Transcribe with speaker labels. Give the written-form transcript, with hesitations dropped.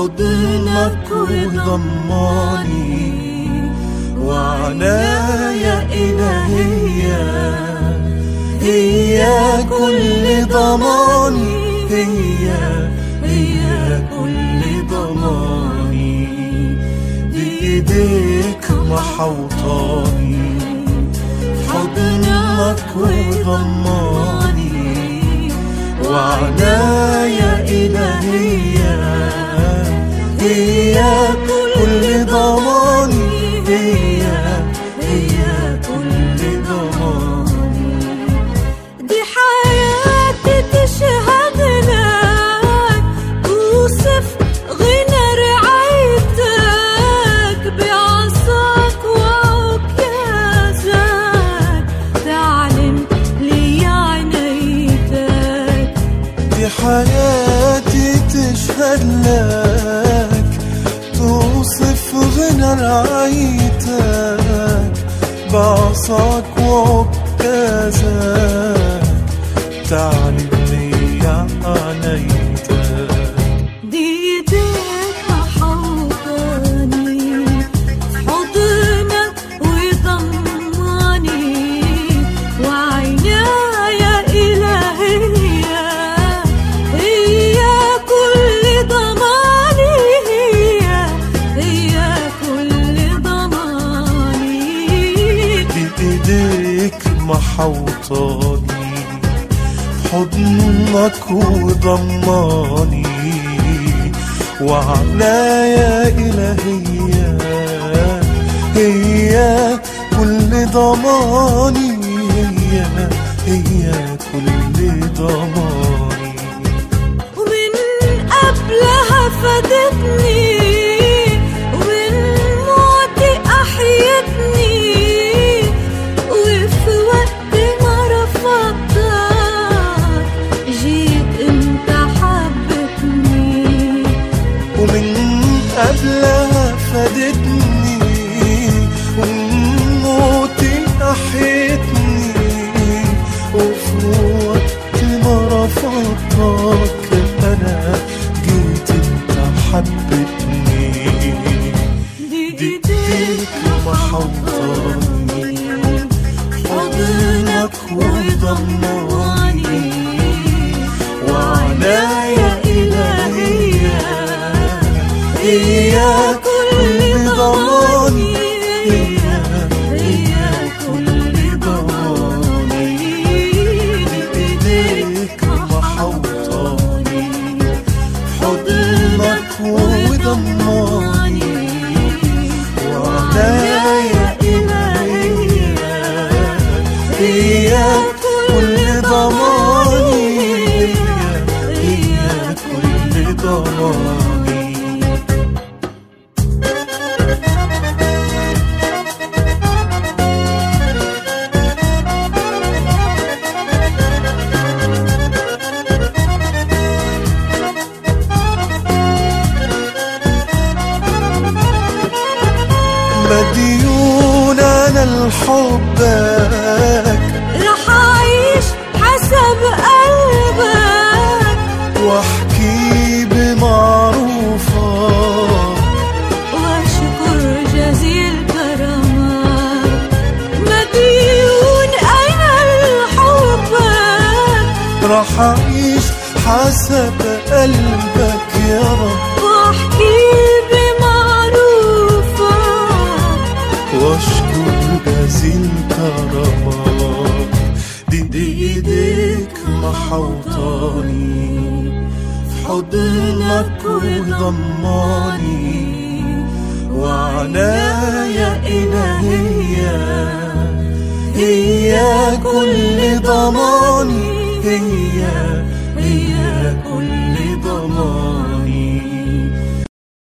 Speaker 1: حضنك وضماني وعنايا إلهية هي كل ضماني، هي كل ضماني. بإيديك محوطاني حضنك وضماني وعنايا إلهية هي كل ضماني، هي كل ضماني.
Speaker 2: دي حياتي تشهد لك، توصف غنى رعايتك، بعصاك وعكازك تعلن لي عنايتك.
Speaker 1: دي حياتي تشهد لك، توصف غنى رعايتك، بعصاك وعكازك تعلن لي عنايتك.
Speaker 2: دي ايديك محوطاني حضنك وضماني وعنايا إلهية هي كل ضماني، هي كل ضماني.
Speaker 1: بإيديك محوطاني حضنك وضماني وعنايا إلهية هي كل ضماني، هي كل ضماني.
Speaker 2: ومن قبلها فادتني ومن موتي أحيتني، وفي وقت ما رفضتك جيت انت حبتني.
Speaker 1: ومن قبلها فادتني ومن موتي أحيتني، وفي وقت ما رفضتك أنا جيت انت حبتني. دي ايديك محوطاني حضنك وضماني وعنايا إلهية هي كل ضماني، هي كل ضماني. بإيديك محوطاني حضنك وضماني وعنايا إلهية هي كل ضماني، هي كل ضماني. مديون أنا لحبك،
Speaker 2: رح أعيش حسب قلبك
Speaker 1: واحكي بمعروفك
Speaker 2: واشكر جزيل كرمك. مديون أنا لحبك،
Speaker 1: رح أعيش حسب قلبك يا رب،
Speaker 2: واحكي بمعروفك
Speaker 1: واشكر جزيل كرمك. دي ايديك محوطاني حضنك وضماني وعنايا إلهية هي كل ضماني، هي